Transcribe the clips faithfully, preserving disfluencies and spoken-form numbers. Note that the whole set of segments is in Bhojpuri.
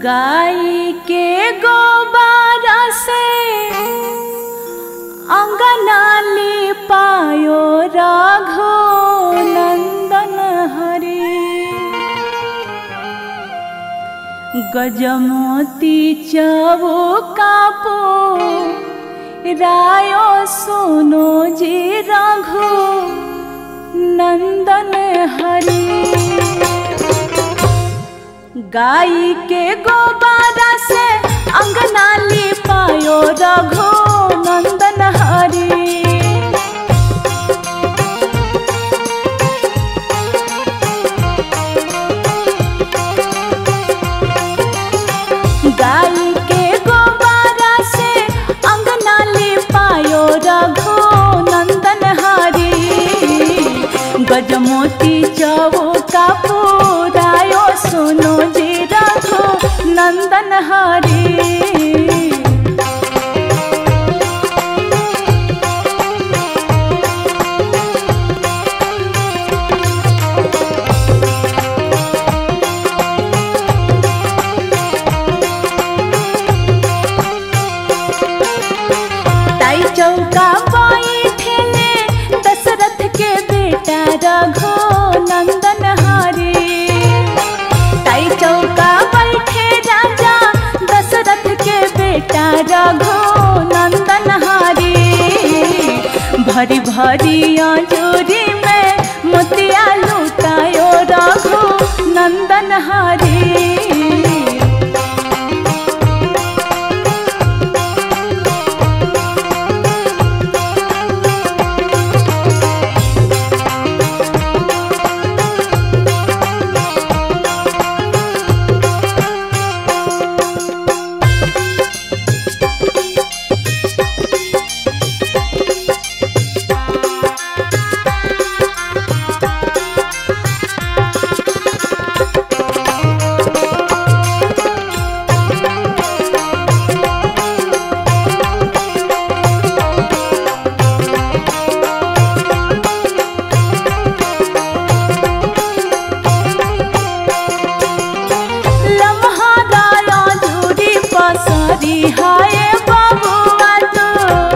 गाय के गोबर से अंगना लिपायो रघु नंदन हरे। गजमोती चौका रायो सुनो जी रघु नंदन हरे। गाय के गोबर से अंगना लिपायो रघु नंदन हरे। गाय के गोबर से अंगना लिपायो रघु नंदन हरे। गजमोती चौका पुरायो सुनो जी रघु नंदन हरे। ताई चौका बैठेले दशरथ के बेटा रघु नंदन हरे। ताई चौका बैठे राजा दशरथ के बेटा रघु नंदन हरे। भरी भरी अंजूरी में मोतिया लुटायो रघु नंदन हरे। हाय बबुआ तो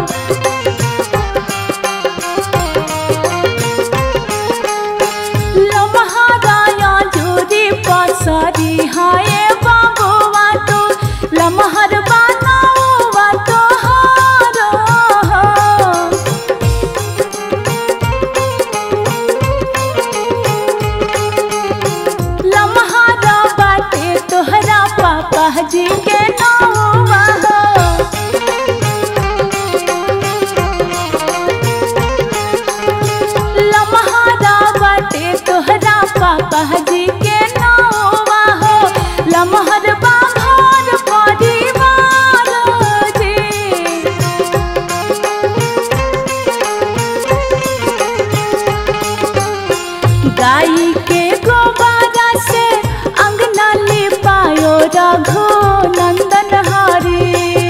लम्हाराया जोरी पसरी। हाय बबुआ तो लम्हर बनावा तो हारो। लम्हारा बाटे तोहरा पापा जी के पापा जी के नौवा हो। लम्हर बाघर परिवार जी। गाय के गोबर से अंगना लिपायो रघु नंदन हरे।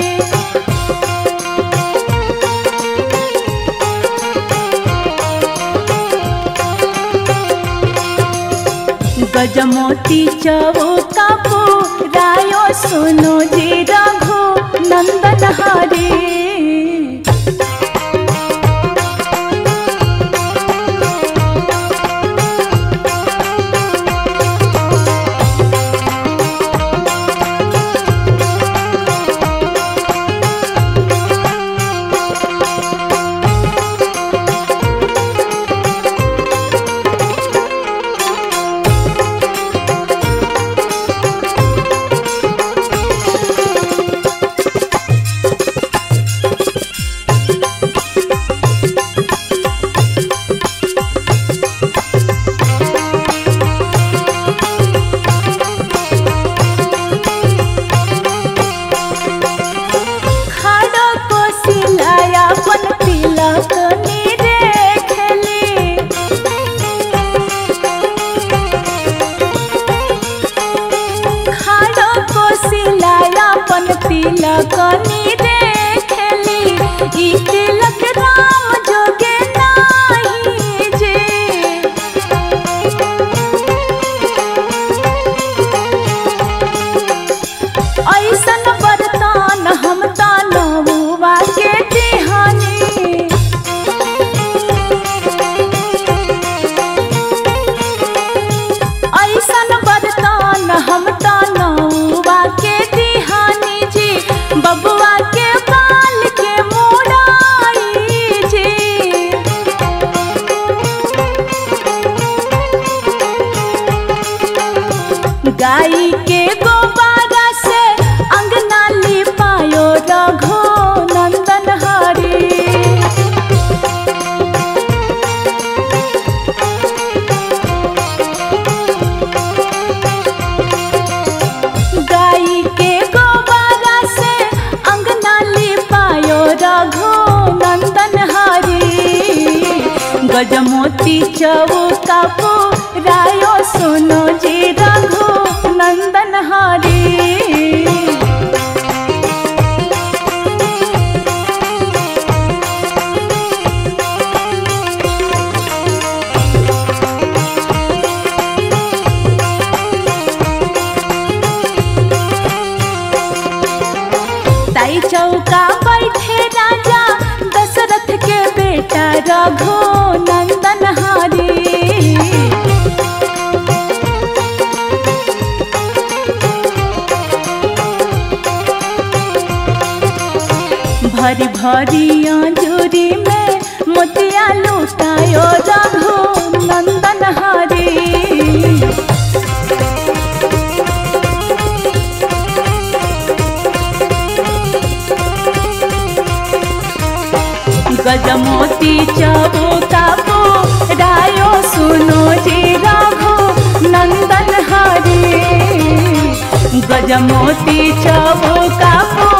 गजमोती चौका पुरायो सुनो जी रघु नंदन हरे। तिलकनी देखली ई तिलक राम जोगे नाही जे। गजमोती चौका रायो सुनो जी रघु नंदन हरी। ताई चौका बैठे राजा दशरथ के बेटा रघु नंदन हरी। भरी भरी अंजूरी में मोतिया लुटायो रघु नंदन हरी। गजमोती चौका रायो सुनो जी रघु नंदन हरी। गजमोती चौका